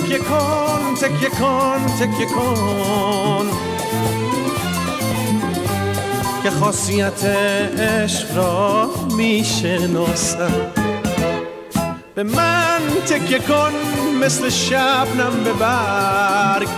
تکیه کن تکیه کن تکیه کن که خاصیت عشق را میشناسم. به من تکیه کن مثل شبنم به برگ،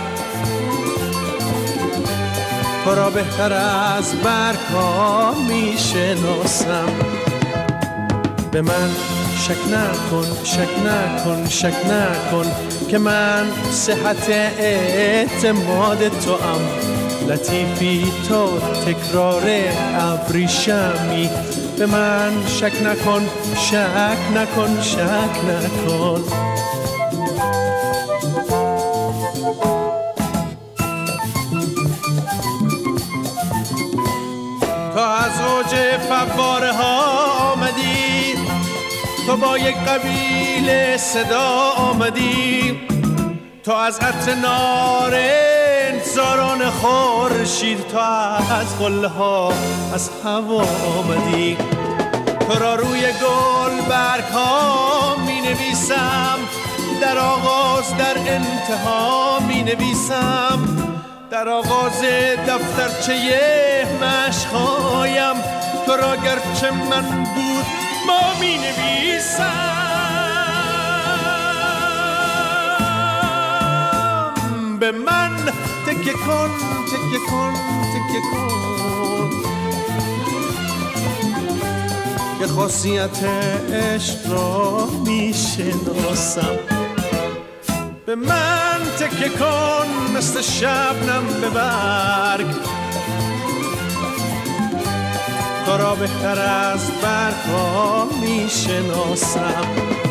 تو را بهتر از برگ ها میشناسم. به من شک نکن شک نکن شک نکن که من صحت اعتماد تو ام. لطیفی تو تکرار ابریشمی. به من شک نکن شک نکن شک نکن. تو از اوج فواره ها آمدی، تو با یک قبیله صدا آمدی، تو از عطر نارنج زاران خورشید، تو از قله ها از هوا آمدی. تو را روی گل برگ ها می نویسم، در آغاز در انتها می نویسم، در آغاز دفترچه مشق‌هایم تو را گرچه من بود ما می نویسم. به من تکیه کن تکیه کن تکیه کن که خاصیت عشق را می شناسم. به من تکیه کن مثل شبنم به برگ، تو را بهتر از برگ ها می شناسم.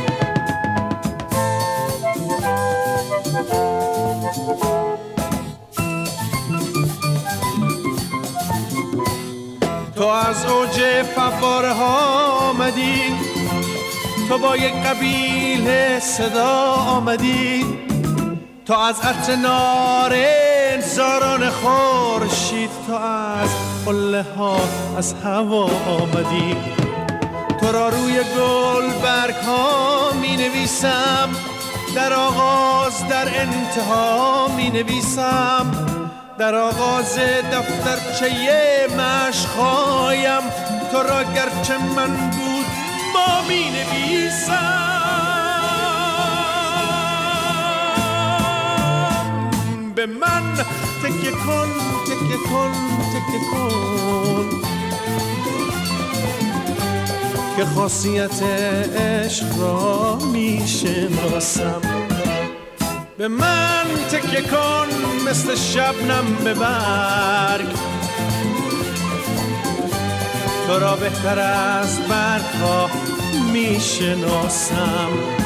تو از اوج فواره ها آمدی، تو با یک قبیله صدا آمدی، تو از عطر نارنج زاران خورشید، تو از قله ها از هوا آمدی. تو را روی گل برگ ها می نویسم، در آغاز در انتها می نویسم، در آغاز دفترچه مشق‌هایم تو را گرچه من بود ما می نویسم. به من تکیه کن تکیه کن تکیه کن که خاصیت عشق را می شناسم. به من تکیه کن مثل شبنم به برگ، تو را بهتر از برگ ها می شناسم.